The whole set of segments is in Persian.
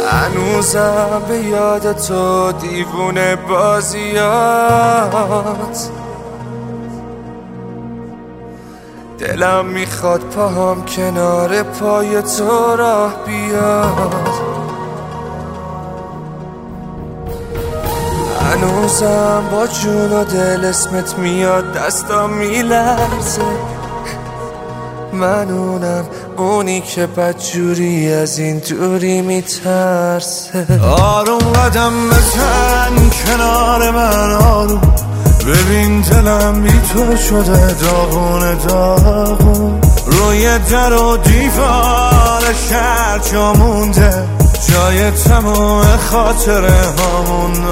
هنوزم به یاد تو دیوونه بازیات، دلم میخواد پاهم کنار پای تو راه بیاد. هنوزم با جون و دل اسمت میاد، دستم میلرزه، من اونی که بدجوری از این دوری میترسه. آروم قدم بزن کنار من، آروم ببین دلم بی تو شده داغون داغون. روی در و دیوار شهر جا مونده، جای تموم خاطره هامون.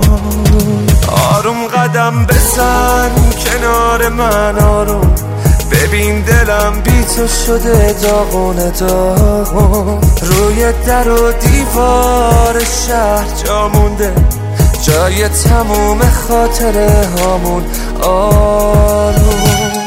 آروم قدم بزن کنار من، آروم ببین دلم بی تو شده داغون داغون. روی در و دیوار شهر جا مونده، جای تموم خاطره هامون. آروم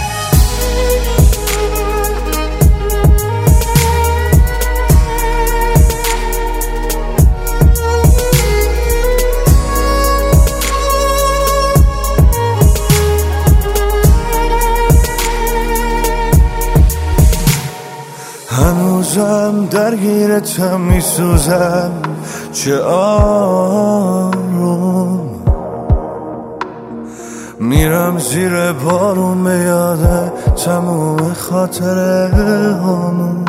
هنوزم درگیرتم میسوزم، چه آروم میرم زیر بارون به یاد تموم خاطره همون.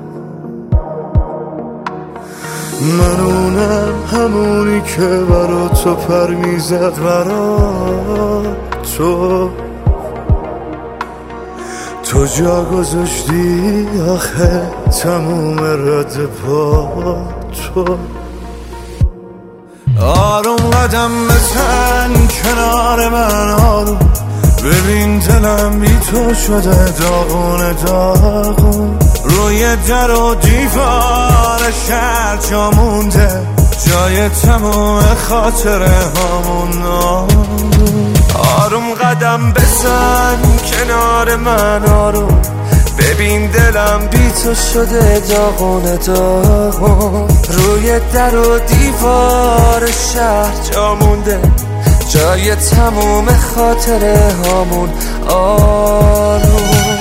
من همونی که برا تو پر میزد، برا تو جا گذاشتی آخه تموم رد پا تو. آروم قدم بزن کنار من، آروم ببین دلم بی تو شده داغون داغون. روی در و دیوار شهر جا مونده، جای تموم خاطره هامون. آروم قدم بزن کنار من، آروم ببین دلم بی تو شده داغون داغون. روی در و دیوار شهر جا مونده، جای تموم خاطره هامون. آروم